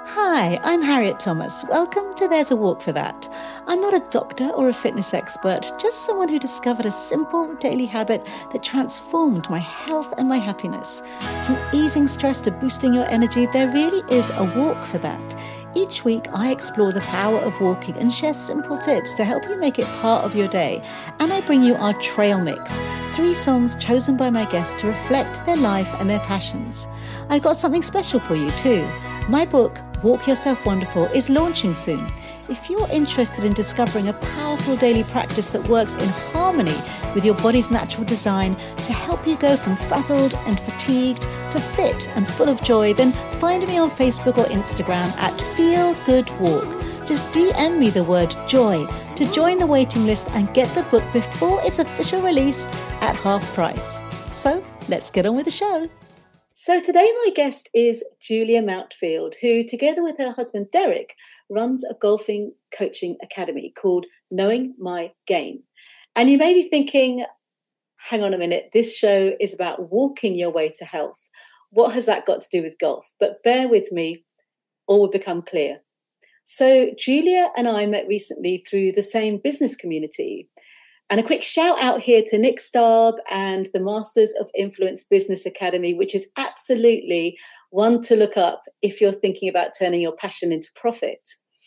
Hi, I'm Harriet Thomas. Welcome to There's a Walk for That. I'm not a doctor or a fitness expert, just someone who discovered a simple daily habit that transformed my health and my happiness. From easing stress to boosting your energy, there really is a walk for that. Each week, I explore the power of walking and share simple tips to help you make it part of your day. And I bring you our Trail Mix, 3 songs chosen by my guests to reflect their life and their passions. I've got something special for you too. My book, Walk Yourself Wonderful, is launching soon. If you're interested in discovering a powerful daily practice that works in harmony with your body's natural design to help you go from frazzled and fatigued to fit and full of joy, then find me on Facebook or Instagram at Feel Good Walk. Just DM me the word joy to join the waiting list and get the book before its official release at half price. So let's get on with the show. So today my guest is Julia Mountfield, who together with her husband Derek runs a golfing coaching academy called Knowing My Game. And you may be thinking, hang on a minute, this show is about walking your way to health. What has that got to do with golf? But bear with me, all will become clear. So Julia and I met recently through the same business community. And a quick shout out here to Nick Starb and the Masters of Influence Business Academy, which is absolutely one to look up if you're thinking about turning your passion into profit.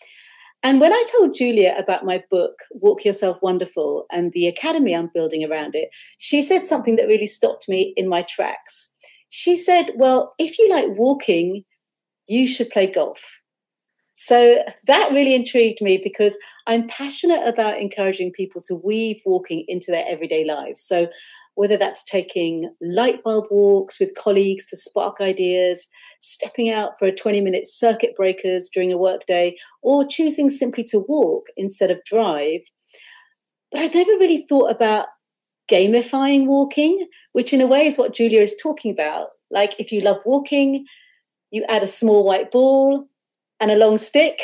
And when I told Julia about my book, Walk Yourself Wonderful, and the academy I'm building around it, she said something that really stopped me in my tracks. She said, well, if you like walking, you should play golf. So that really intrigued me because I'm passionate about encouraging people to weave walking into their everyday lives. So whether that's taking light bulb walks with colleagues to spark ideas, stepping out for a 20-minute circuit breakers during a workday, or choosing simply to walk instead of drive. But I've never really thought about gamifying walking, which in a way is what Julia is talking about. Like if you love walking, you add a small white ball and a long stick,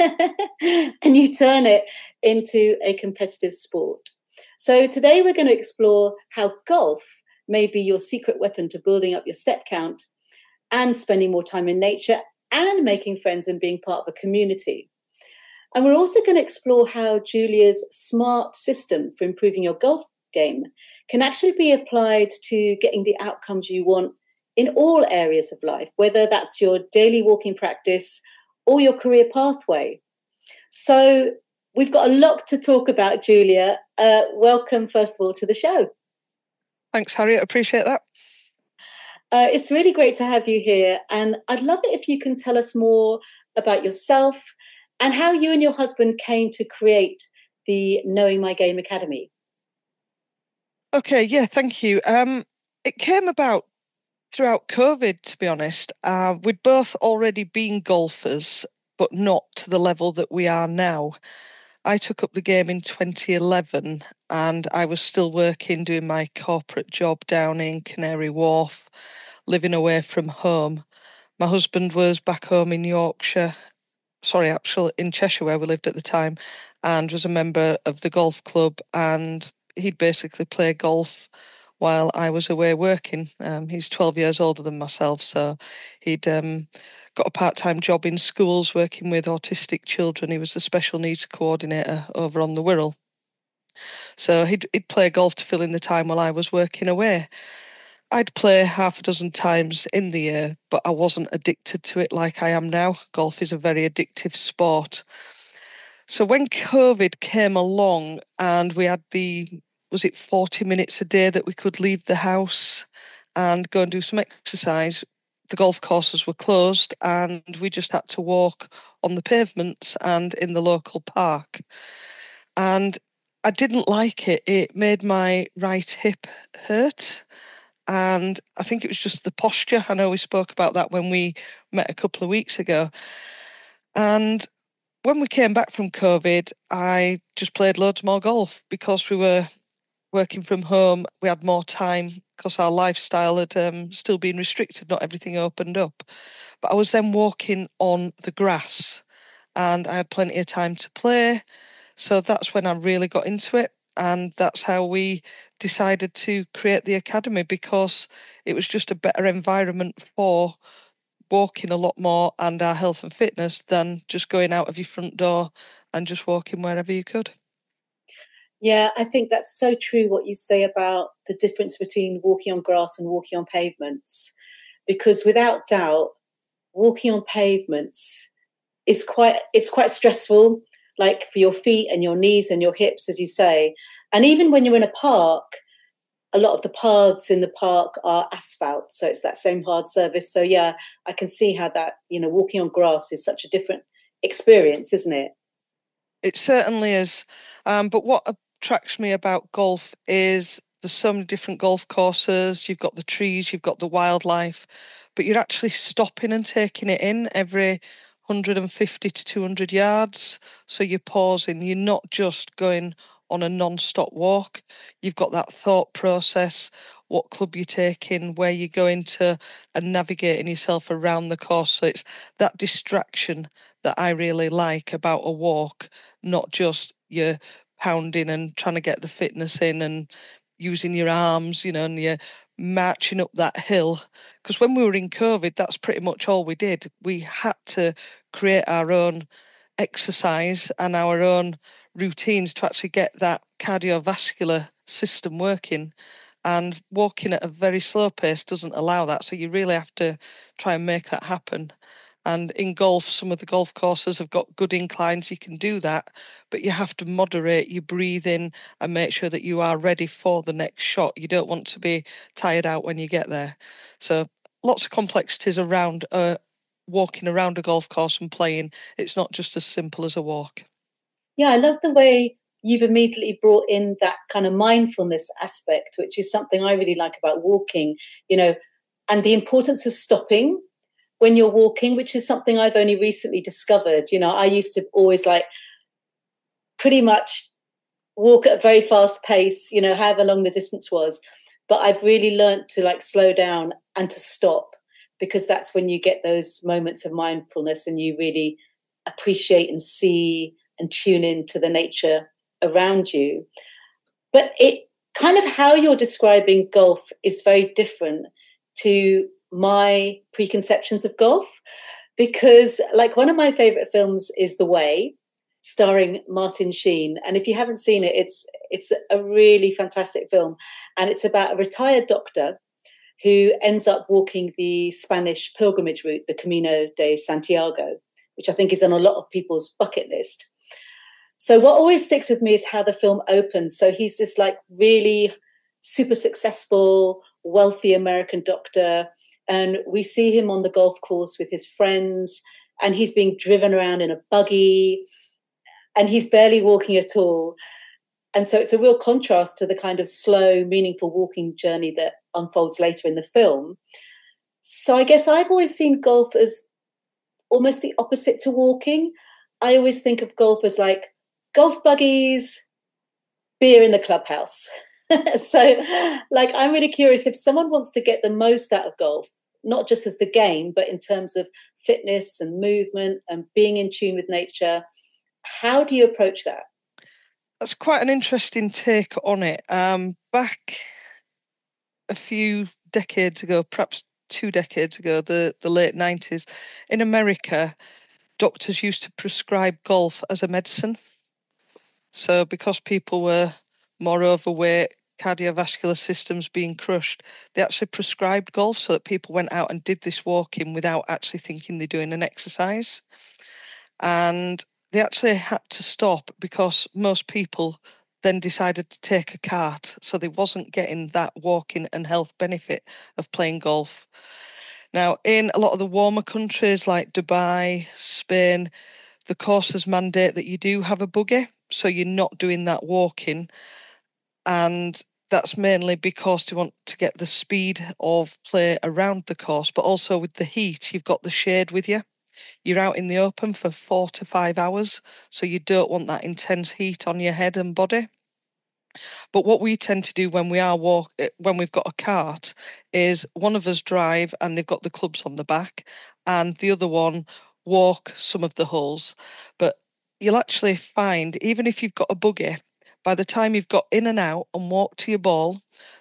and you turn it into a competitive sport. So today we're going to explore how golf may be your secret weapon to building up your step count and spending more time in nature and making friends and being part of a community. And we're also going to explore how Julia's smart system for improving your golf game can actually be applied to getting the outcomes you want in all areas of life, whether that's your daily walking practice or your career pathway. So we've got a lot to talk about, Julia. Welcome, first of all, to the show. Thanks, Harriet. Appreciate that. It's really great to have you here. And I'd love it if you can tell us more about yourself and how you and your husband came to create the Knowing My Game Academy. Okay, yeah, thank you. It came about throughout COVID, to be honest. We'd both already been golfers, but not to the level that we are now. I took up the game in 2011 and I was still working, doing my corporate job down in Canary Wharf, living away from home. My husband was back home in Yorkshire, actually in Cheshire where we lived at the time, and was a member of the golf club, and he'd basically play golf while I was away working. He's 12 years older than myself, so he'd got a part-time job in schools working with autistic children. He was the special needs coordinator over on the Wirral. So he'd play golf to fill in the time while I was working away. I'd play half a dozen times in the year, but I wasn't addicted to it like I am now. Golf is a very addictive sport. So when COVID came along and we had was it 40 minutes a day that we could leave the house and go and do some exercise, the golf courses were closed and we just had to walk on the pavements and in the local park. And I didn't like it. It made my right hip hurt. And I think it was just the posture. I know we spoke about that when we met a couple of weeks ago. And when we came back from COVID, I just played loads more golf because we were working from home. We had more time because our lifestyle had still been restricted. Not everything opened up. But I was then walking on the grass and I had plenty of time to play. So that's when I really got into it. And that's how we decided to create the academy, because it was just a better environment for walking a lot more and our health and fitness than just going out of your front door and just walking wherever you could. Yeah, I think that's so true what you say about the difference between walking on grass and walking on pavements. Because without doubt, walking on pavements it's quite stressful, like for your feet and your knees and your hips, as you say. And even when you're in a park, a lot of the paths in the park are asphalt, so it's that same hard surface. So yeah, I can see how that, walking on grass is such a different experience, isn't it? It certainly is. But what attracts me about golf is there's so many different golf courses. You've got the trees, you've got the wildlife, but you're actually stopping and taking it in every 150 to 200 yards. So you're pausing. You're not just going on a non-stop walk. You've got that thought process, what club you're taking, where you're going to, and navigating yourself around the course. So it's that distraction that I really like about a walk, not just your pounding and trying to get the fitness in and using your arms, and you're marching up that hill. Because when we were in COVID, that's pretty much all we did. We had to create our own exercise and our own routines to actually get that cardiovascular system working. And walking at a very slow pace doesn't allow that. So you really have to try and make that happen. And in golf, some of the golf courses have got good inclines. You can do that, but you have to moderate your breathing and make sure that you are ready for the next shot. You don't want to be tired out when you get there. So lots of complexities around walking around a golf course and playing. It's not just as simple as a walk. Yeah, I love the way you've immediately brought in that kind of mindfulness aspect, which is something I really like about walking, and the importance of stopping when you're walking, which is something I've only recently discovered. I used to always pretty much walk at a very fast pace, however long the distance was. But I've really learned to slow down and to stop, because that's when you get those moments of mindfulness and you really appreciate and see and tune into the nature around you. But it kind of how you're describing golf is very different to my preconceptions of golf, because one of my favorite films is The Way, starring Martin Sheen. And if you haven't seen it, it's a really fantastic film. And it's about a retired doctor who ends up walking the Spanish pilgrimage route, the Camino de Santiago, which I think is on a lot of people's bucket list. So what always sticks with me is how the film opens. So he's this really super successful, wealthy American doctor, and we see him on the golf course with his friends, and he's being driven around in a buggy, and he's barely walking at all. And so it's a real contrast to the kind of slow, meaningful walking journey that unfolds later in the film. So I guess I've always seen golf as almost the opposite to walking. I always think of golf as golf buggies, beer in the clubhouse. So I'm really curious, if someone wants to get the most out of golf, not just as the game, but in terms of fitness and movement and being in tune with nature, how do you approach that? That's quite an interesting take on it. Back a few decades ago, perhaps 2 decades ago, the late 90s, in America, doctors used to prescribe golf as a medicine. So because people were more overweight, cardiovascular systems being crushed, they actually prescribed golf so that people went out and did this walking without actually thinking they're doing an exercise. And they actually had to stop because most people then decided to take a cart. So they wasn't getting that walking and health benefit of playing golf. Now, in a lot of the warmer countries like Dubai, Spain, the courses mandate that you do have a buggy. So you're not doing that walking. And that's mainly because you want to get the speed of play around the course, but also with the heat, you've got the shade with you. You're out in the open for 4 to 5 hours, so you don't want that intense heat on your head and body. But what we tend to do when when we've got a cart is one of us drive and they've got the clubs on the back, and the other one walk some of the holes. But you'll actually find, even if you've got a buggy, by the time you've got in and out and walked to your ball,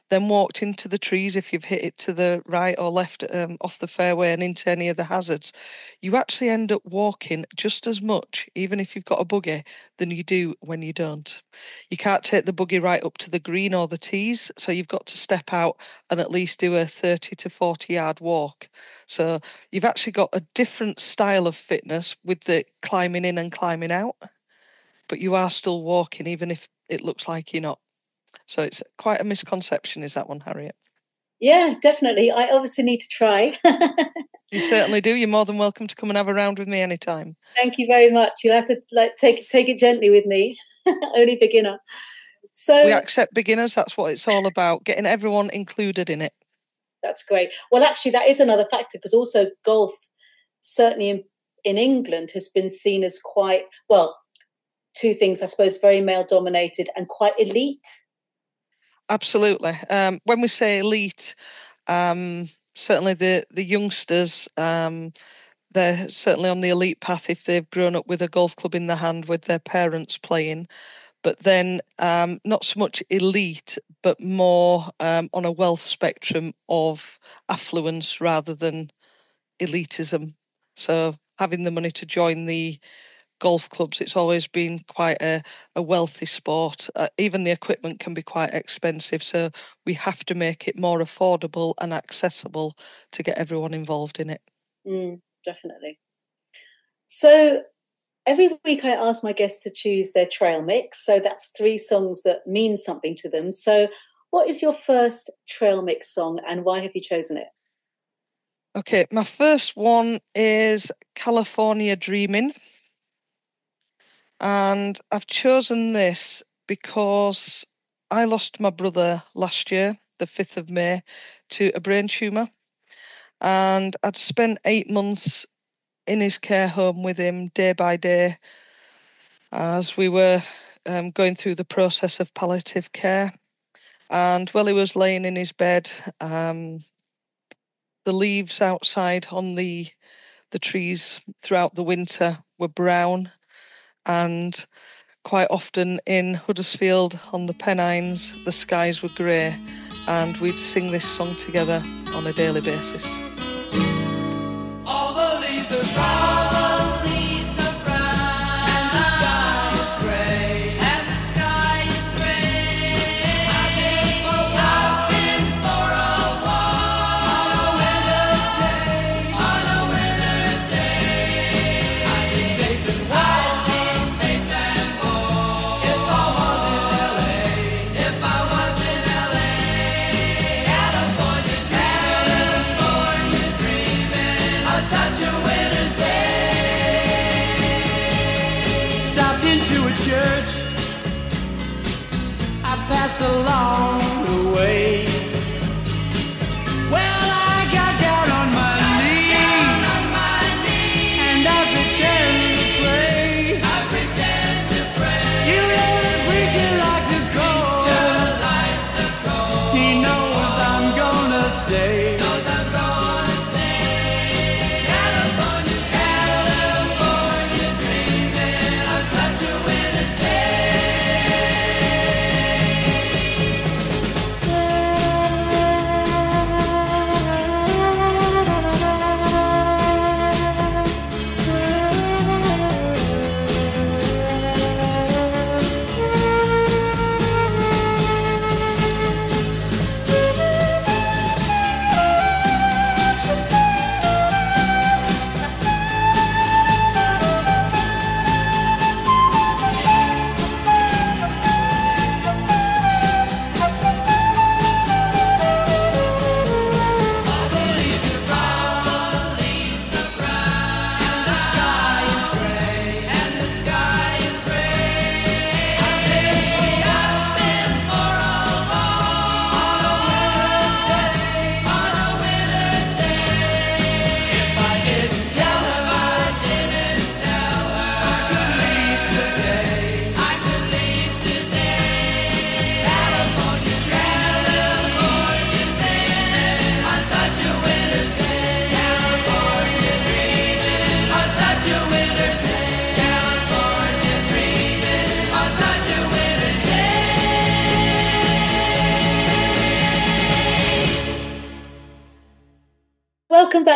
then walked into the trees, if you've hit it to the right or left off the fairway and into any of the hazards, you actually end up walking just as much, even if you've got a buggy, than you do when you don't. You can't take the buggy right up to the green or the tees, so you've got to step out and at least do a 30 to 40 yard walk. So you've actually got a different style of fitness with the climbing in and climbing out, but you are still walking even if it looks like you're not. So it's quite a misconception, is that one, Harriet? Yeah, definitely. I obviously need to try. You certainly do. You're more than welcome to come and have a round with me anytime. Thank you very much. You'll have to take it gently with me. Only beginner. So we accept beginners. That's what it's all about, getting everyone included in it. That's great. Well, actually, that is another factor, because also golf, certainly in England, has been seen as quite, well, two things, I suppose, very male dominated and quite elite. Absolutely. When we say elite, certainly the youngsters, they're certainly on the elite path if they've grown up with a golf club in their hand with their parents playing. But then not so much elite, but more on a wealth spectrum of affluence rather than elitism. So having the money to join the golf clubs, it's always been quite a wealthy sport. Even the equipment can be quite expensive, so we have to make it more affordable and accessible to get everyone involved in it. Definitely. So every week I ask my guests to choose their trail mix. So that's 3 songs that mean something to them. So what is your first trail mix song and why have you chosen it? Okay, my first one is California Dreamin'. And I've chosen this because I lost my brother last year, the 5th of May, to a brain tumour. And I'd spent 8 months in his care home with him day by day as we were going through the process of palliative care. And while he was laying in his bed, the leaves outside on the trees throughout the winter were brown, and quite often in Huddersfield on the Pennines, the skies were grey, and we'd sing this song together on a daily basis. All the leaves are brown. Passed along the way. Well, I got down on my knees, and I pretend to pray. You know the preacher like the cold. He knows I'm gonna stay. California dreaming on such a winter's day.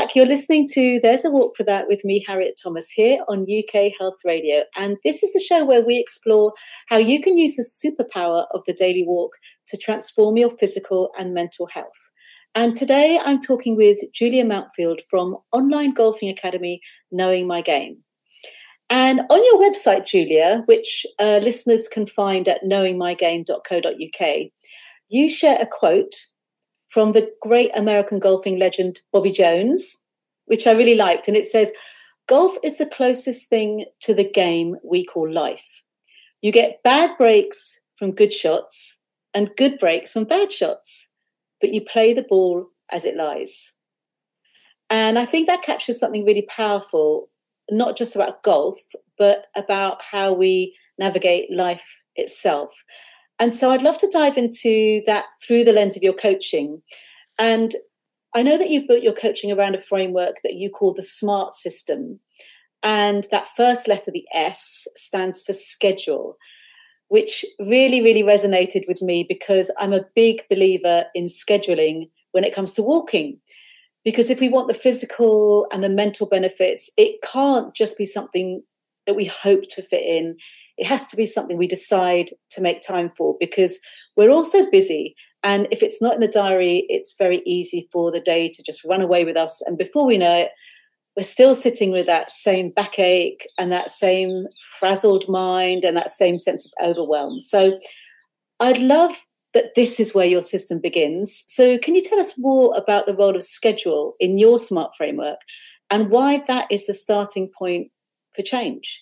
back. You're listening to There's a Walk for That with me, Harriet Thomas, here on UK Health Radio. And this is the show where we explore how you can use the superpower of the daily walk to transform your physical and mental health. And today I'm talking with Julia Mountfield from online golfing academy, Knowing My Game. And on your website, Julia, which listeners can find at knowingmygame.co.uk, you share a quote from the great American golfing legend Bobby Jones, which I really liked. And it says, "Golf is the closest thing to the game we call life. You get bad breaks from good shots and good breaks from bad shots, but you play the ball as it lies." And I think that captures something really powerful, not just about golf, but about how we navigate life itself. And so I'd love to dive into that through the lens of your coaching. And I know that you've built your coaching around a framework that you call the SMART system. And that first letter, the S, stands for schedule, which really, really resonated with me because I'm a big believer in scheduling when it comes to walking. Because if we want the physical and the mental benefits, it can't just be something that we hope to fit in. It has to be something we decide to make time for, because we're all so busy. And if it's not in the diary, it's very easy for the day to just run away with us. And before we know it, we're still sitting with that same backache and that same frazzled mind and that same sense of overwhelm. So I'd love that this is where your system begins. So can you tell us more about the role of schedule in your SMART framework and why that is the starting point for change?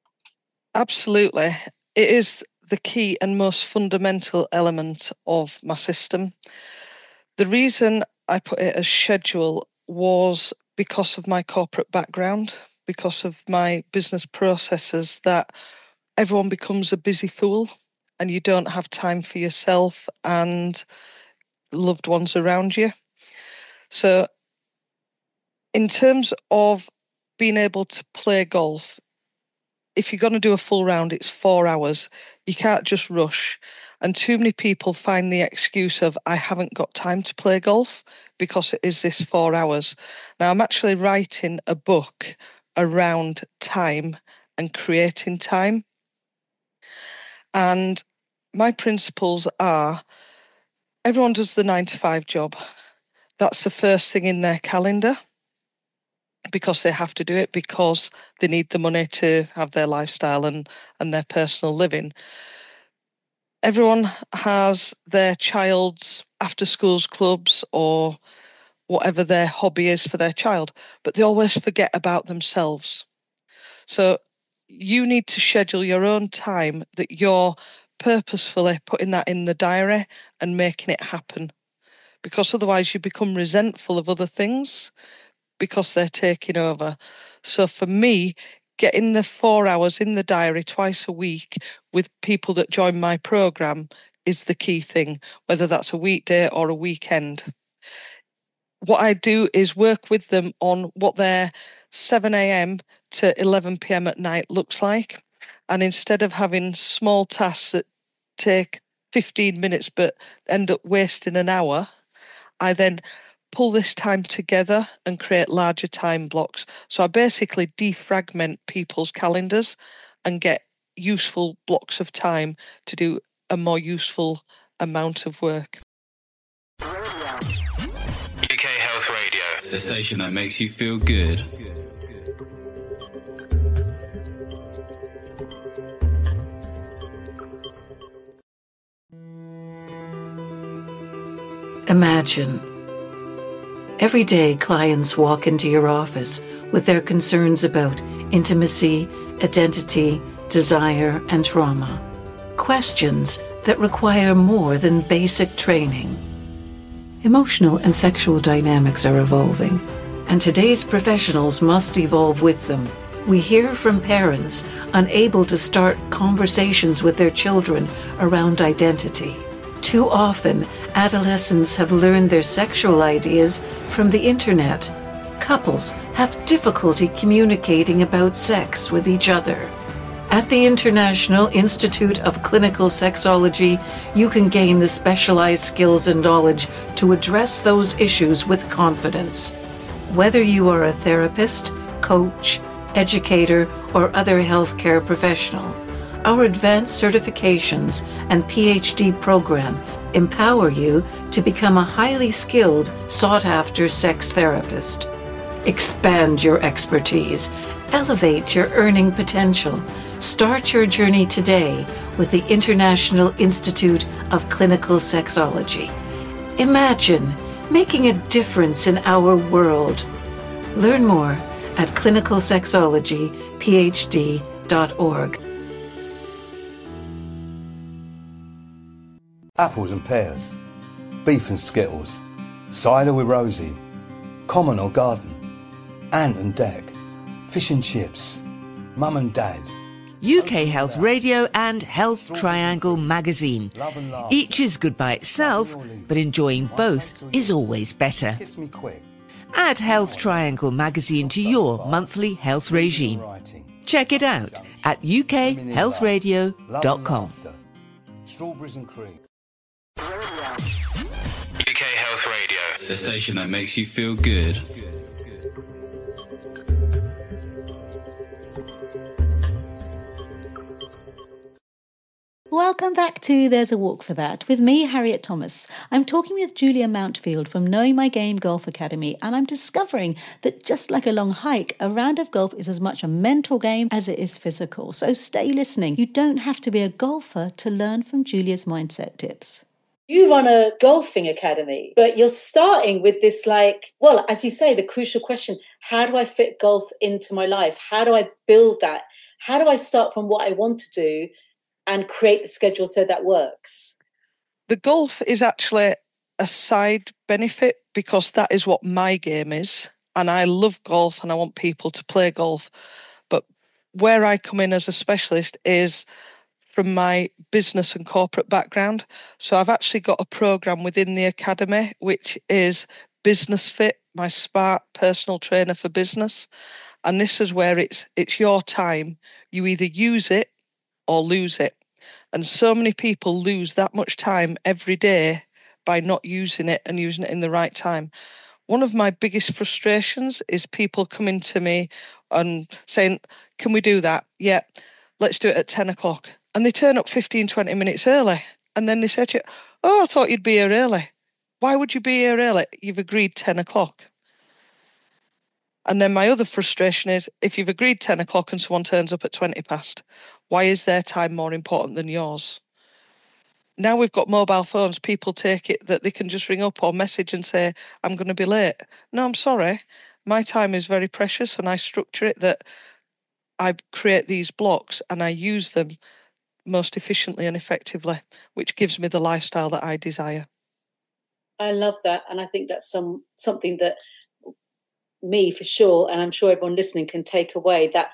Absolutely. It is the key and most fundamental element of my system. The reason I put it as schedule was because of my corporate background, because of my business processes, that everyone becomes a busy fool and you don't have time for yourself and loved ones around you. So in terms of being able to play golf, if you're going to do a full round, it's 4 hours. You can't just rush. And too many people find the excuse of, I haven't got time to play golf because it is this 4 hours. Now, I'm actually writing a book around time and creating time. And my principles are, everyone does the 9-to-5 job. That's the first thing in their calendar, because they have to do it because they need the money to have their lifestyle and their personal living. Everyone has their child's after schools clubs or whatever their hobby is for their child, but they always forget about themselves. So you need to schedule your own time that you're purposefully putting that in the diary and making it happen, because otherwise you become resentful of other things because they're taking over. So for me, getting the 4 hours in the diary twice a week with people that join my program is the key thing, whether that's a weekday or a weekend. What I do is work with them on what their 7 a.m. to 11 p.m. at night looks like. And instead of having small tasks that take 15 minutes but end up wasting an hour, I then pull this time together and create larger time blocks. So I basically defragment people's calendars and get useful blocks of time to do a more useful amount of work. UK Health Radio, the station that makes you feel good. Imagine. Every day, clients walk into your office with their concerns about intimacy, identity, desire, and trauma. Questions that require more than basic training. Emotional and sexual dynamics are evolving, and today's professionals must evolve with them. We hear from parents unable to start conversations with their children around identity. Too often, adolescents have learned their sexual ideas from the internet. Couples have difficulty communicating about sex with each other. At the International Institute of Clinical Sexology, you can gain the specialized skills and knowledge to address those issues with confidence. Whether you are a therapist, coach, educator, or other healthcare professional, our advanced certifications and PhD program empower you to become a highly skilled, sought-after sex therapist. Expand your expertise, elevate your earning potential. Start your journey today with the International Institute of Clinical Sexology. Imagine making a difference in our world. Learn more at clinicalsexologyphd.org. Apples and pears, beef and skittles, cider with Rosie, common or garden, ant and deck, fish and chips, mum and dad. UK Health Radio and Health Triangle magazine. Each is good by itself, but enjoying both is always better. Kiss me quick. Add Health Triangle magazine to your monthly health regime. Check it out at ukhealthradio.com. Strawberries and cream. UK Health Radio, the station that makes you feel good. Welcome back to There's a Walk for That with me, Harriet Thomas. I'm talking with Julia Mountfield from Knowing My Game Golf Academy, and I'm discovering that just like a long hike, a round of golf is as much a mental game as it is physical. So stay listening. You don't have to be a golfer to learn from Julia's mindset tips. You run a golfing academy, but you're starting with this, well, as you say, the crucial question, how do I fit golf into my life? How do I build that? How do I start from what I want to do and create the schedule so that works? The golf is actually a side benefit because that is what my game is. And I love golf and I want people to play golf. But where I come in as a specialist is from my business and corporate background. So I've actually got a program within the academy, which is Business Fit, my smart personal trainer for business. And this is where it's your time. You either use it or lose it. And so many people lose that much time every day by not using it and using it in the right time. One of my biggest frustrations is people coming to me and saying, can we do that? Yeah, let's do it at 10 o'clock. And they turn up 15, 20 minutes early. And then they say to you, oh, I thought you'd be here early. Why would you be here early? You've agreed 10 o'clock. And then my other frustration is if you've agreed 10 o'clock and someone turns up at 20 past, why is their time more important than yours? Now we've got mobile phones, people take it that they can just ring up or message and say, I'm going to be late. No, I'm sorry. My time is very precious and I structure it that I create these blocks and I use them most efficiently and effectively, which gives me the lifestyle that I desire. I love that. And I think that's something that me for sure, and I'm sure everyone listening can take away, that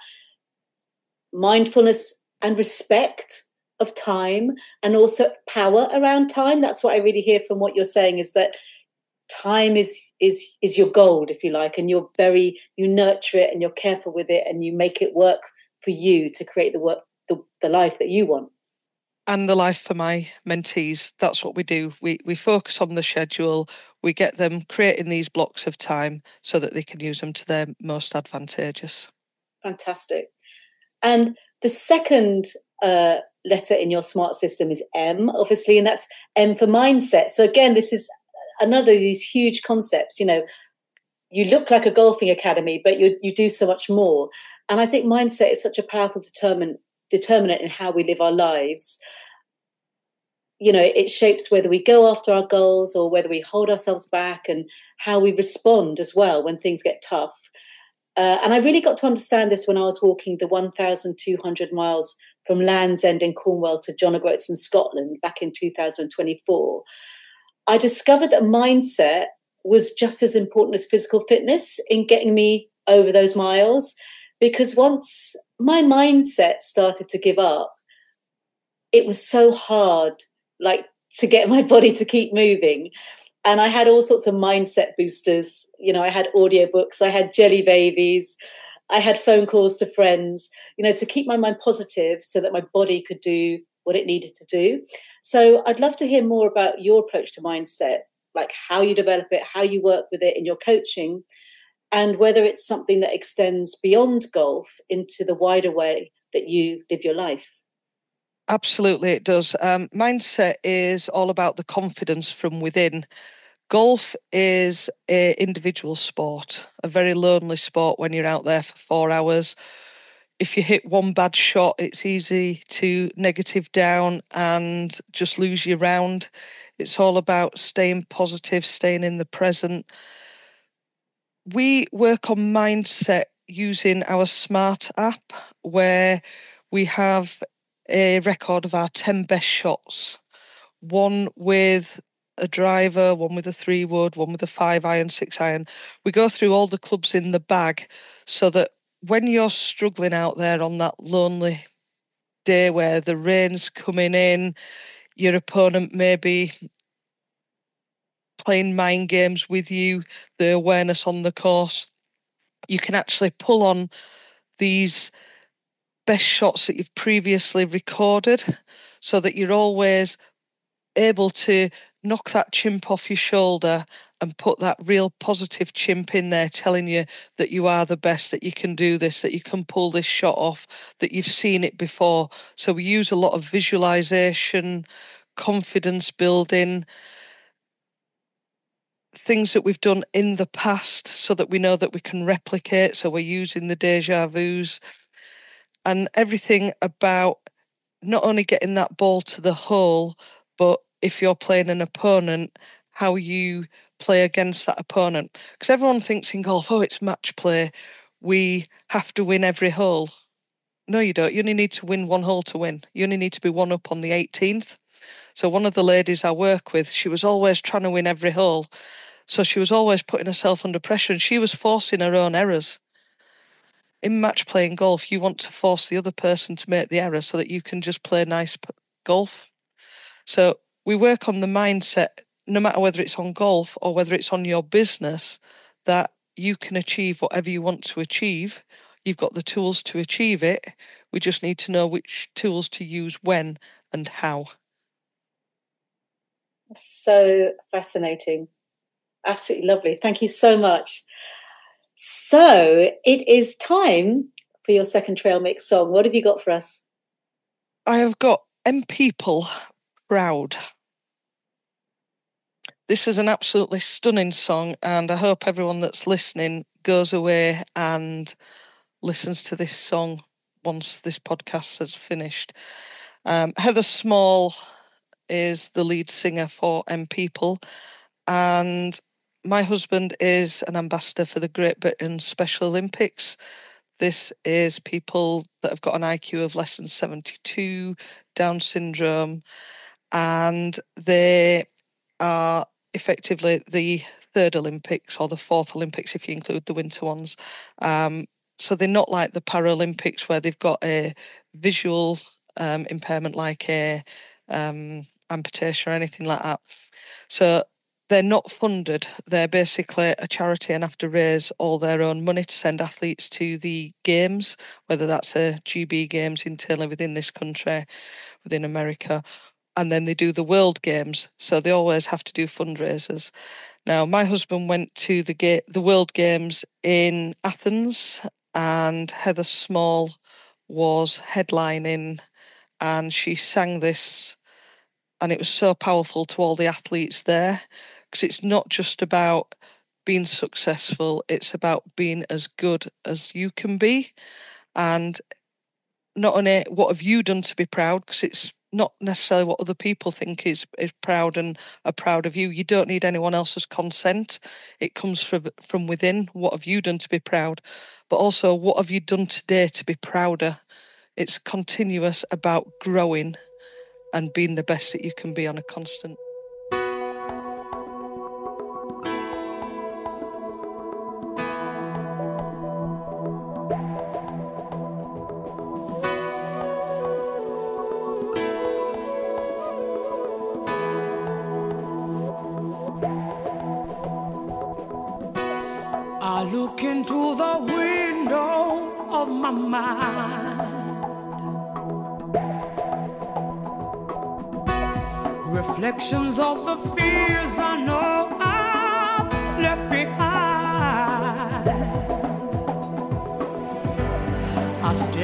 mindfulness and respect of time and also power around time. That's what I really hear from what you're saying, is that time is your gold, if you like, and you nurture it and you're careful with it and you make it work for you to create the life that you want. And the life for my mentees, that's what we do. We focus on the schedule. We get them creating these blocks of time so that they can use them to their most advantageous. Fantastic. And the second letter in your SMART system is M, obviously, and that's M for mindset. So again, this is another of these huge concepts. You know, you look like a golfing academy, but you do so much more. And I think mindset is such a powerful determinant in how we live our lives. You know, it shapes whether we go after our goals or whether we hold ourselves back, and how we respond as well when things get tough. And I really got to understand this when I was walking the 1,200 miles from Land's End in Cornwall to John O'Groats in Scotland back in 2024. I discovered that mindset was just as important as physical fitness in getting me over those miles, because once my mindset started to give up, it was so hard, to get my body to keep moving. And I had all sorts of mindset boosters. You know, I had audiobooks, I had jelly babies, I had phone calls to friends, to keep my mind positive so that my body could do what it needed to do. So I'd love to hear more about your approach to mindset, like how you develop it, how you work with it in your coaching, and whether it's something that extends beyond golf into the wider way that you live your life. Absolutely, it does. Mindset is all about the confidence from within. Golf is an individual sport, a very lonely sport when you're out there for 4 hours. If you hit one bad shot, it's easy to negative down and just lose your round. It's all about staying positive, staying in the present. We work on mindset using our Smart app, where we have a record of our 10 best shots. One with a driver, one with a 3-wood, one with a 5-iron, 6-iron. We go through all the clubs in the bag so that when you're struggling out there on that lonely day where the rain's coming in, your opponent may be playing mind games with you, the awareness on the course, you can actually pull on these best shots that you've previously recorded so that you're always able to knock that chimp off your shoulder and put that real positive chimp in there telling you that you are the best, that you can do this, that you can pull this shot off, that you've seen it before. So we use a lot of visualization, confidence building, things that we've done in the past so that we know that we can replicate. So we're using the deja vus and everything about not only getting that ball to the hole, but if you're playing an opponent, how you play against that opponent. Because everyone thinks in golf, oh, it's match play. We have to win every hole. No, you don't. You only need to win one hole to win. You only need to be one up on the 18th. So one of the ladies I work with, she was always trying to win every hole. So she was always putting herself under pressure and she was forcing her own errors. In match playing golf, you want to force the other person to make the error so that you can just play nice golf. So we work on the mindset, no matter whether it's on golf or whether it's on your business, that you can achieve whatever you want to achieve. You've got the tools to achieve it. We just need to know which tools to use when and how. So fascinating. Absolutely lovely. Thank you so much. So it is time for your second trail mix song. What have you got for us? I have got M People Proud. This is an absolutely stunning song, and I hope everyone that's listening goes away and listens to this song once this podcast has finished. Heather Small is the lead singer for M People, and my husband is an ambassador for the Great Britain Special Olympics. This is people that have got an IQ of less than 72, Down syndrome, and they are effectively the third Olympics or the fourth Olympics if you include the winter ones. So they're not like the Paralympics where they've got a visual impairment like a amputation or anything like that. So they're not funded. They're basically a charity and have to raise all their own money to send athletes to the games, whether that's a GB Games internally within this country, within America, and then they do the World Games. So they always have to do fundraisers. Now, my husband went to the World Games in Athens, and Heather Small was headlining, and she sang this, and it was so powerful to all the athletes there, because it's not just about being successful, it's about being as good as you can be. And not only what have you done to be proud, because it's not necessarily what other people think is proud and are proud of you. You don't need anyone else's consent. It comes from within. What have you done to be proud? But also, what have you done today to be prouder? It's continuous about growing and being the best that you can be on a constant. I look into the window of my mind, reflections of the fears I know I've left behind.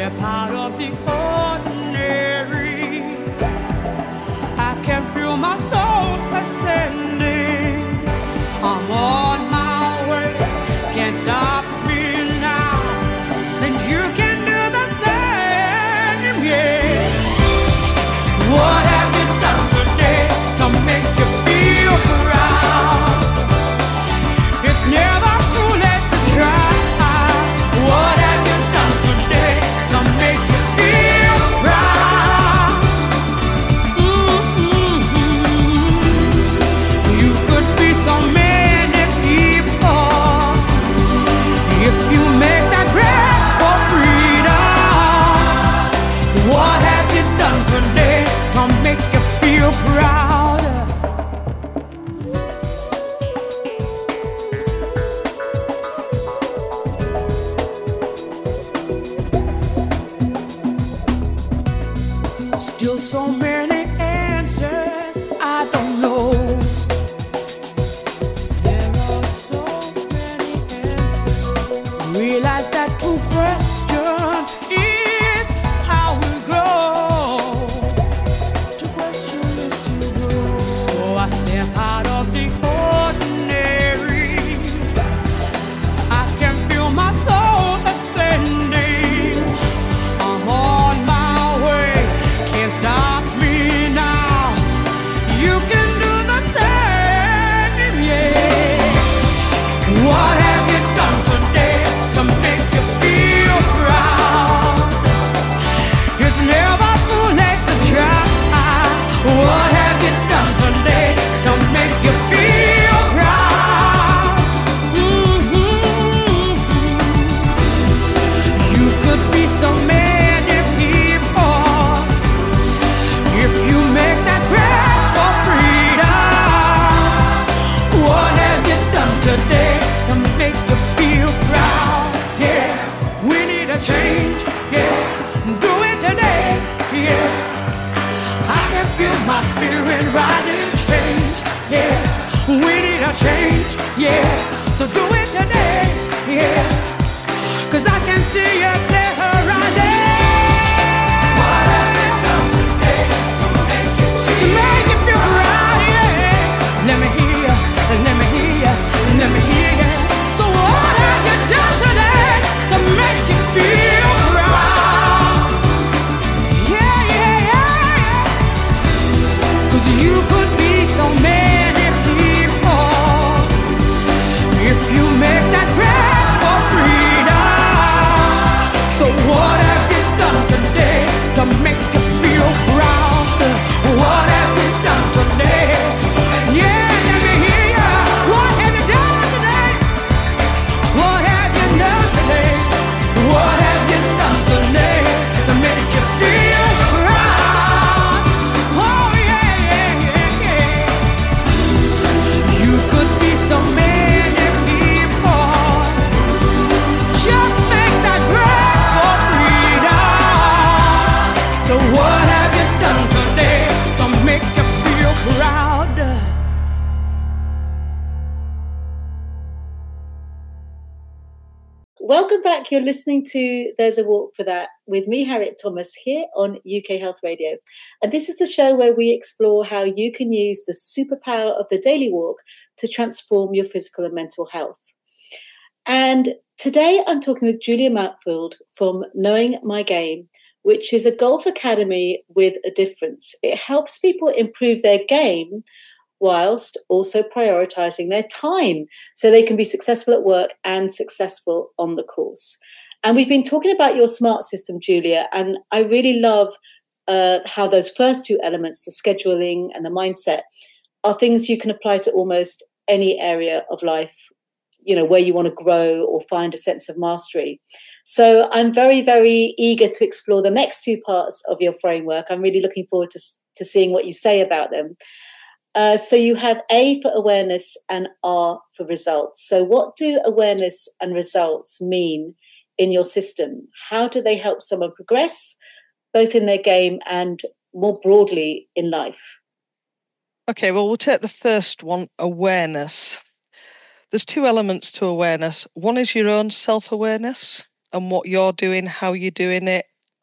step out of the ordinary, I can feel my soul ascending. I'm on my way, can't stop me now. And you can do the same, yeah. What have you done today to make you feel proud? It's never too late to try. What have you done today to make you feel proud? You could be so many people if you make that breath for freedom. What have you done today to make you feel proud? Still so many answers I don't know. There are so many answers. Realize that true question is how we grow. To question is to grow. So I step out of the ordinary. I can feel my soul ascending. I'm on my way, can't stop me now. You can do the same, yeah. What have you done today to make you feel proud? It's never too late to try. What have you done today to make you feel proud? You could be so many people if you make that breath for freedom. What have you done today to make you feel proud? Yeah, we need a change. Yeah, do it today. Yeah, I can feel my spirit rising. Change. Yeah, we need a change. Yeah, so do it today. Yeah, 'cause I can see you there rising. What have you done today to make you feel proud? Yeah, let me hear you, let me hear you, let me hear you. So what have you done today to make you feel proud? Yeah, yeah, yeah, yeah. 'Cause you could be so many people if you make that breath for freedom. So what have you done today to make you feel proud? What have you done today? Yeah, let me hear ya. What have you done today? What have you done today? What have you done today to make you feel proud? Oh yeah, yeah, yeah, yeah. You could be so many people. Just make that breath for freedom. So what have you done today to make you feel proud? Welcome back. You're listening to There's a Walk for That with me, Harriet Thomas, here on UK Health Radio. And this is the show where we explore how you can use the superpower of the daily walk to transform your physical and mental health. And today I'm talking with Julia Mountfield from Knowing My Game, which is a golf academy with a difference. It helps people improve their game whilst also prioritizing their time so they can be successful at work and successful on the course. And we've been talking about your SMART system, Julia, and I really love how those first two elements, the scheduling and the mindset, are things you can apply to almost any area of life, you know, where you want to grow or find a sense of mastery. So I'm very, very eager to explore the next two parts of your framework. I'm really looking forward to seeing what you say about them. So you have A for awareness and R for results. So what do awareness and results mean in your system? How do they help someone progress, both in their game and more broadly in life? Okay, well, we'll take the first one, awareness. There's two elements to awareness. One is your own self-awareness and what you're doing, how you're doing it,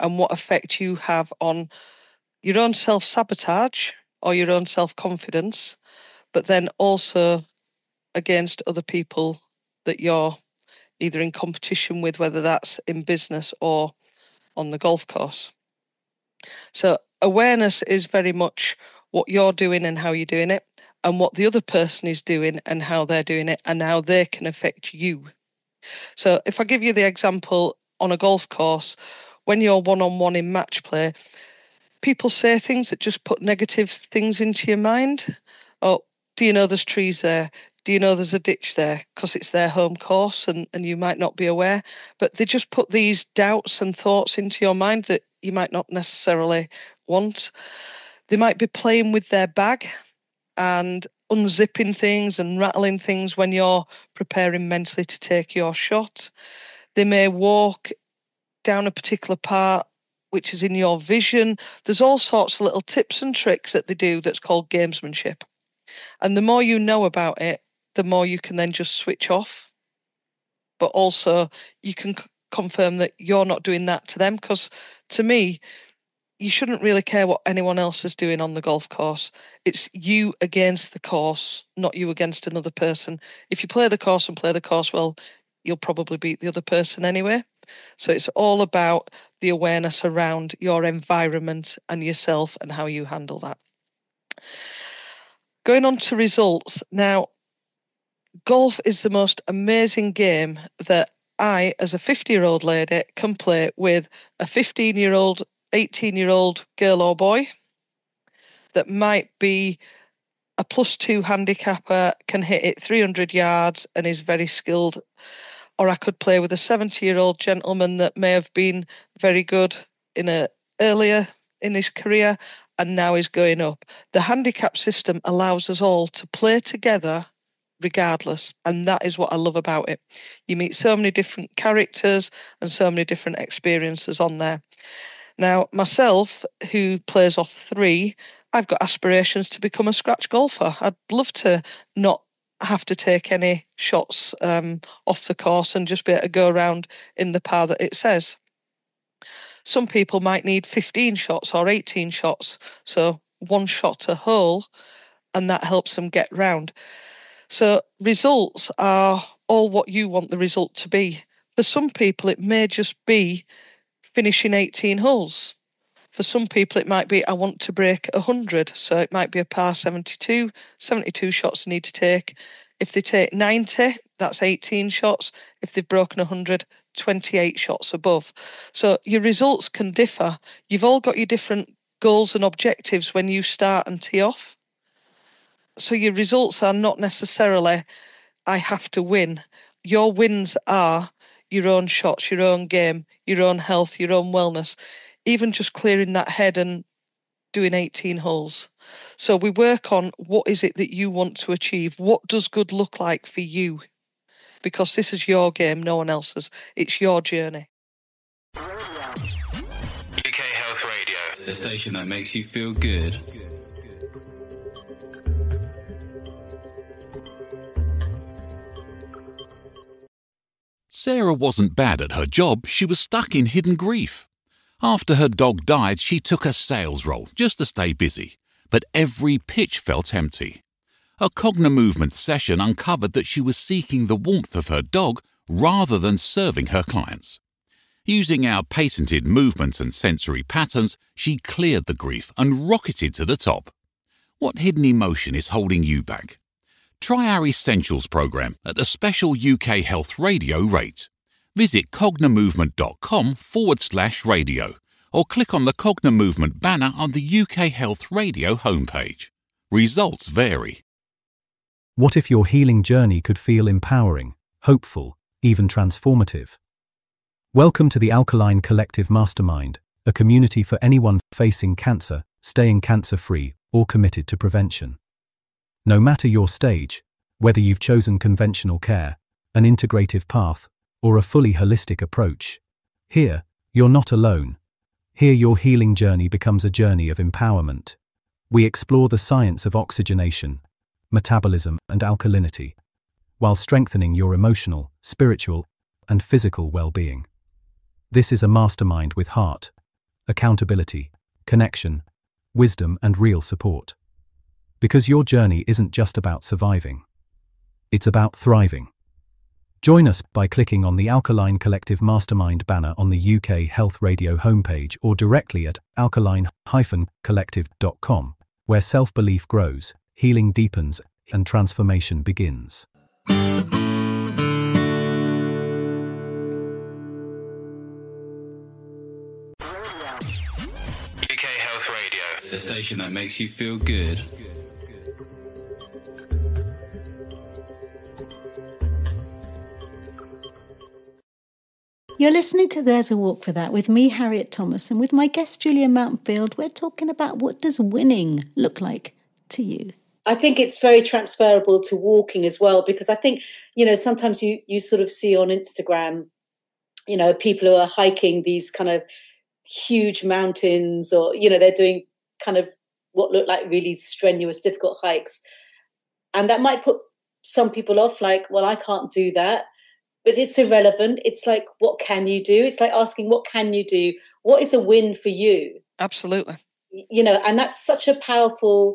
and what effect you have on your own self-sabotage or your own self-confidence, but then also against other people that you're either in competition with, whether that's in business or on the golf course. So awareness is very much what you're doing and how you're doing it, and what the other person is doing and how they're doing it, and how they can affect you. So if I give you the example on a golf course, when you're one-on-one in match play, people say things that just put negative things into your mind. Oh, do you know there's trees there? Do you know there's a ditch there? Because it's their home course and you might not be aware. But they just put these doubts and thoughts into your mind that you might not necessarily want. They might be playing with their bag and unzipping things and rattling things when you're preparing mentally to take your shot. They may walk down a particular part which is in your vision. There's all sorts of little tips and tricks that they do that's called gamesmanship. And the more you know about it, the more you can then just switch off. But also you can confirm that you're not doing that to them, because to me, you shouldn't really care what anyone else is doing on the golf course. It's you against the course, not you against another person. If you play the course and play the course well, you'll probably beat the other person anyway. So it's all about the awareness around your environment and yourself and how you handle that. Going on to results. Now, golf is the most amazing game that I, as a 50-year-old lady, can play with a 15-year-old, 18-year-old girl or boy that might be a +2 handicapper, can hit it 300 yards and is very skilled. Or I could play with a 70-year-old gentleman that may have been very good earlier in his career and now is going up. The handicap system allows us all to play together regardless, and that is what I love about it. You meet so many different characters and so many different experiences on there. Now, myself, who plays off 3, I've got aspirations to become a scratch golfer. I'd love to not have to take any shots off the course and just be able to go around in the par that it says. Some people might need 15 shots or 18 shots, so 1 shot a hole, and that helps them get round. So results are all what you want the result to be. For some people, it may just be finishing 18 holes. For some people, it might be, I want to break 100. So it might be a par 72 shots they need to take. If they take 90, that's 18 shots. If they've broken 100, 28 shots above. So your results can differ. You've all got your different goals and objectives when you start and tee off. So your results are not necessarily, I have to win. Your wins are your own shots, your own game, your own health, your own wellness. Even just clearing that head and doing 18 holes. So we work on what is it that you want to achieve? What does good look like for you? Because this is your game, no one else's. It's your journey. UK Health Radio, the station that makes you feel good. Sarah wasn't bad at her job, she was stuck in hidden grief. After her dog died, she took a sales role just to stay busy, but every pitch felt empty. A Cognimovement session uncovered that she was seeking the warmth of her dog rather than serving her clients. Using our patented movement and sensory patterns, she cleared the grief and rocketed to the top. What hidden emotion is holding you back? Try our Essentials program at a special UK Health Radio rate. Visit cognimovement.com/radio or click on the Cognimovement banner on the UK Health Radio homepage. Results vary. What if your healing journey could feel empowering, hopeful, even transformative? Welcome to the Alkaline Collective Mastermind, a community for anyone facing cancer, staying cancer-free, or committed to prevention. No matter your stage, whether you've chosen conventional care, an integrative path, or a fully holistic approach, here, you're not alone. Here your healing journey becomes a journey of empowerment. We explore the science of oxygenation, metabolism, and alkalinity, while strengthening your emotional, spiritual, and physical well-being. This is a mastermind with heart, accountability, connection, wisdom, and real support. Because your journey isn't just about surviving. It's about thriving. Join us by clicking on the Alkaline Collective Mastermind banner on the UK Health Radio homepage or directly at alkaline-collective.com, where self-belief grows, healing deepens, and transformation begins. UK Health Radio, the station that makes you feel good. You're listening to There's a Walk for That with me, Harriet Thomas, and with my guest, Julia Mountainfield. We're talking about what does winning look like to you? I think it's very transferable to walking as well, because I think, sometimes you sort of see on Instagram, people who are hiking these kind of huge mountains, or, they're doing kind of what look like really strenuous, difficult hikes. And that might put some people off, like, well, I can't do that. But it's irrelevant. It's like, what can you do? It's like asking, what can you do? What is a win for you? Absolutely. And that's such a powerful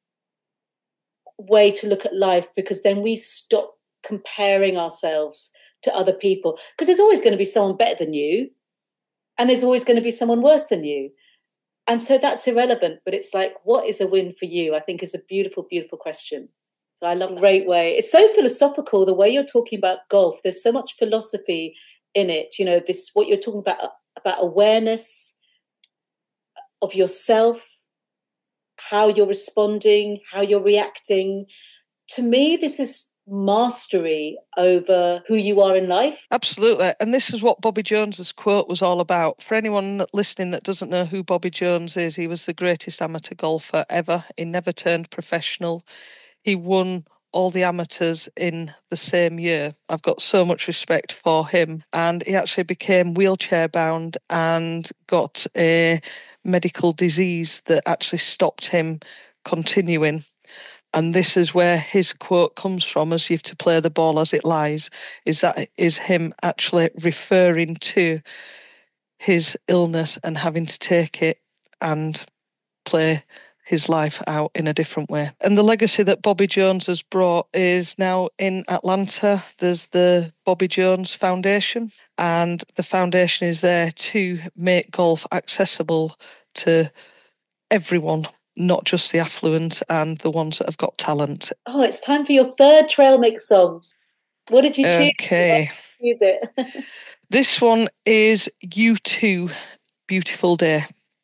way to look at life, because then we stop comparing ourselves to other people, because there's always going to be someone better than you and there's always going to be someone worse than you. And so that's irrelevant, but it's like, what is a win for you? I think is a beautiful, beautiful question. So I love a great way. It's so philosophical, the way you're talking about golf. There's so much philosophy in it. This, what you're talking about awareness of yourself, how you're responding, how you're reacting. To me, this is mastery over who you are in life. Absolutely. And this is what Bobby Jones's quote was all about. For anyone listening that doesn't know who Bobby Jones is, he was the greatest amateur golfer ever. He never turned professional. He won all the amateurs in the same year. I've got so much respect for him. And he actually became wheelchair bound and got a medical disease that actually stopped him continuing. And this is where his quote comes from, as you have to play the ball as it lies, is him actually referring to his illness and having to take it and play his life out in a different way. And the legacy that Bobby Jones has brought is now in Atlanta. There's the Bobby Jones Foundation, and the foundation is there to make golf accessible to everyone, not just the affluent and the ones that have got talent. Oh, it's time for your third trail mix song. What did you choose? Okay. Use it. This one is U2, Beautiful Day.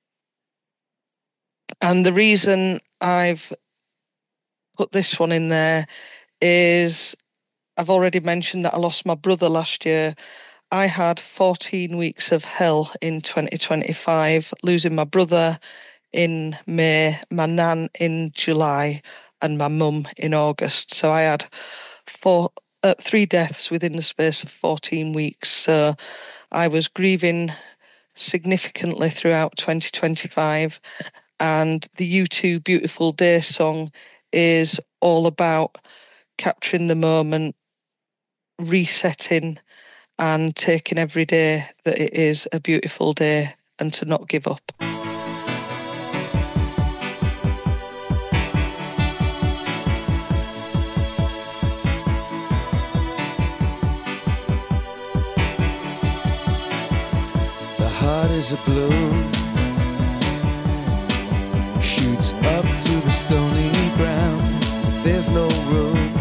And the reason I've put this one in there is I've already mentioned that I lost my brother last year. I had 14 weeks of hell in 2025, losing my brother in May, my nan in July, and my mum in August. So I had 3 deaths within the space of 14 weeks. So I was grieving significantly throughout 2025. And the U2 Beautiful Day song is all about capturing the moment, resetting, and taking every day that it is a beautiful day and to not give up. The heart is a bloom, shoots up through the stony ground. There's no room,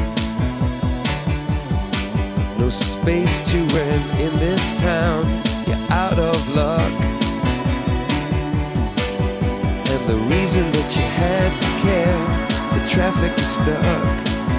no space to rent in this town. You're out of luck, and the reason that you had to care, the traffic is stuck,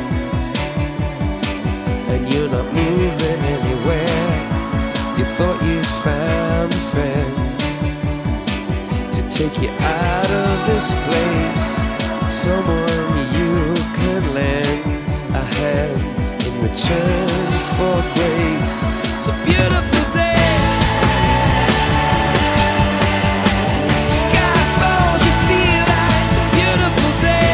and you're not moving anywhere. You thought you found a friend to take you out of this place, someone you can lend a hand in return for grace. It's a beautiful day. Sky falls, you feel like it's a beautiful day.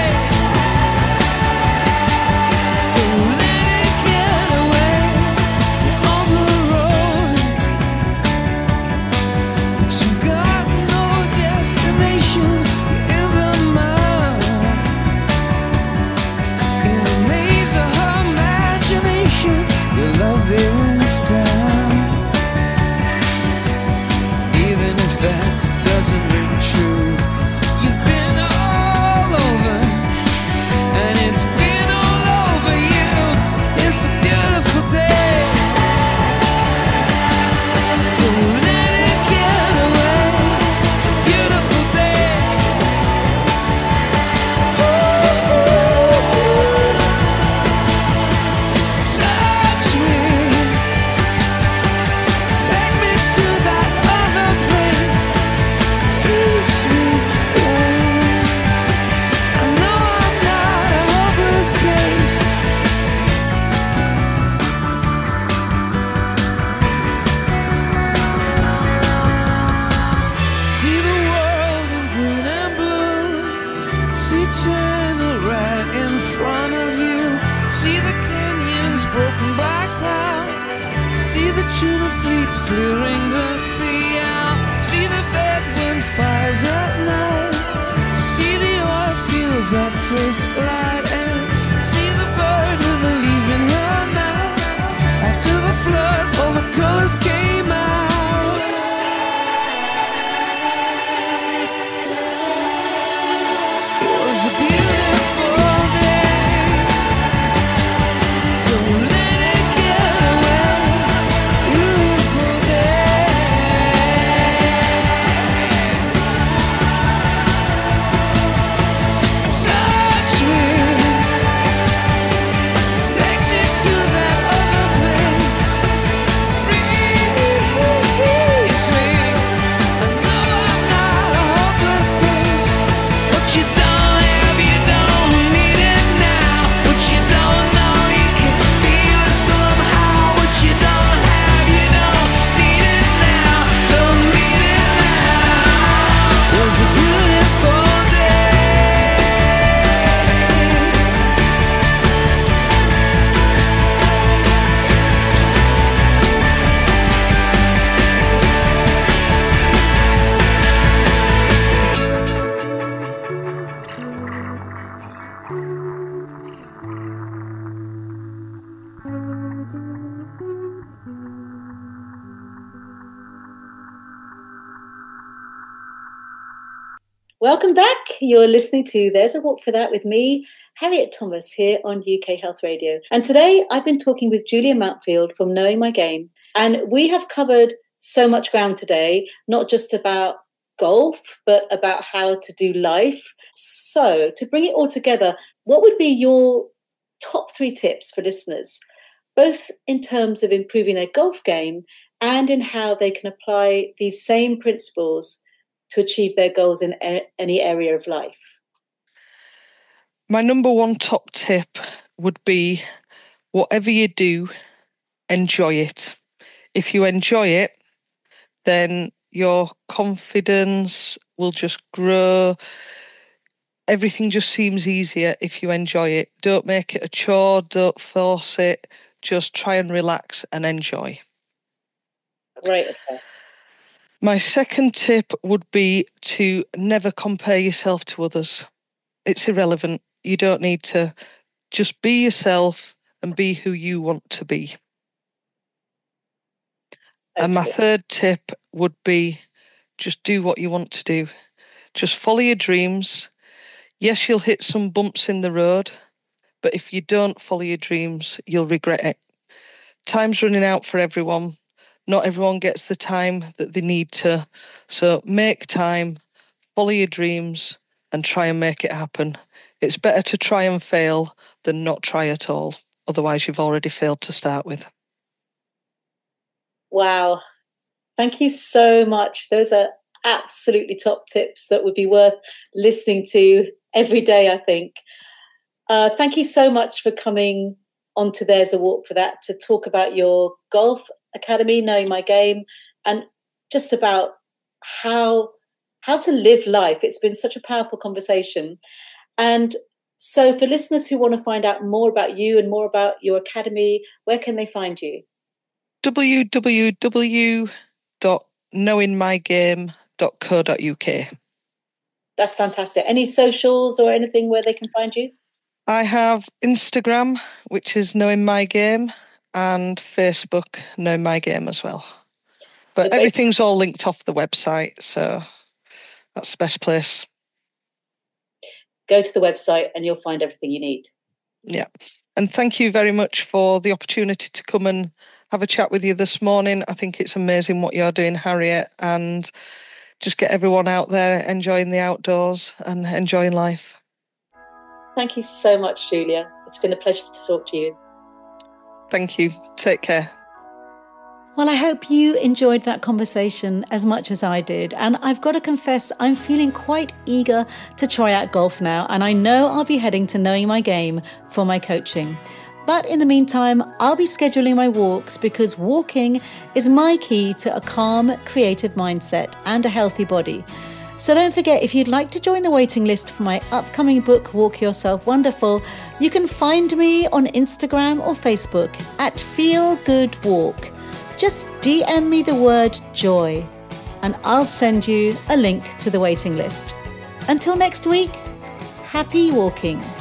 So let it get away. You're on the road, but you've got no that doesn't ring true. You've been all over, and it's been all over you. It's a beautiful day. Don't let it get away. It's a beautiful day. Touch me, take me to that other place. Teach me, I know I'm not a hopeless case. See the world in green and blue. See China right in front of you. See the canyons broken by cloud. See the tuna fleets clearing the sea out. See the bedroom fires at night. See the oil fields at first light. And see the bird with a leaf in her mouth. After the flood, all the colors came out. It was a beautiful day. Don't let it get away. Beautiful day. Touch me, take me to that other place. Release me. I know I'm not a hopeless case. What you don't have, you don't need it now. What you don't know, you can feel it somehow. What you don't have, you don't need it now. Don't need it now. It was a beautiful day. Welcome back. You're listening to There's a Walk for That with me, Harriet Thomas, here on UK Health Radio. And today I've been talking with Julia Mountfield from Knowing My Game. And we have covered so much ground today, not just about golf, but about how to do life. So to bring it all together, what would be your top 3 tips for listeners, both in terms of improving their golf game and in how they can apply these same principles to achieve their goals in any area of life? My number one top tip would be, whatever you do, enjoy it. If you enjoy it, then your confidence will just grow. Everything just seems easier if you enjoy it. Don't make it a chore, don't force it. Just try and relax and enjoy. Great advice. My second tip would be to never compare yourself to others. It's irrelevant. You don't need to. Just be yourself and be who you want to be. And my third tip would be, just do what you want to do. Just follow your dreams. Yes, you'll hit some bumps in the road, but if you don't follow your dreams, you'll regret it. Time's running out for everyone. Not everyone gets the time that they need to. So make time, follow your dreams, and try and make it happen. It's better to try and fail than not try at all. Otherwise, you've already failed to start with. Wow. Thank you so much. Those are absolutely top tips that would be worth listening to every day, I think. Thank you so much for coming on to There's a Walk for That to talk about your golf academy, Knowing My Game, and just about how to live life. It's been such a powerful conversation. And so for listeners who want to find out more about you and more about your academy, where can they find you? www.knowingmygame.co.uk. That's fantastic. Any socials or anything where they can find you? I have Instagram, which is Knowing My Game, and Facebook, Knowing My Game as well. But everything's all linked off the website, so that's the best place. Go to the website and you'll find everything you need. Yeah. And thank you very much for the opportunity to come and have a chat with you this morning. I think it's amazing what you're doing, Harriet, and just get everyone out there enjoying the outdoors and enjoying life. Thank you so much, Julia. It's been a pleasure to talk to you. Thank you. Take care. Well, I hope you enjoyed that conversation as much as I did. And I've got to confess, I'm feeling quite eager to try out golf now. And I know I'll be heading to Knowing My Game for my coaching. But in the meantime, I'll be scheduling my walks because walking is my key to a calm, creative mindset and a healthy body. So don't forget, if you'd like to join the waiting list for my upcoming book, Walk Yourself Wonderful, you can find me on Instagram or Facebook at Feel Good Walk. Just DM me the word joy and I'll send you a link to the waiting list. Until next week, happy walking.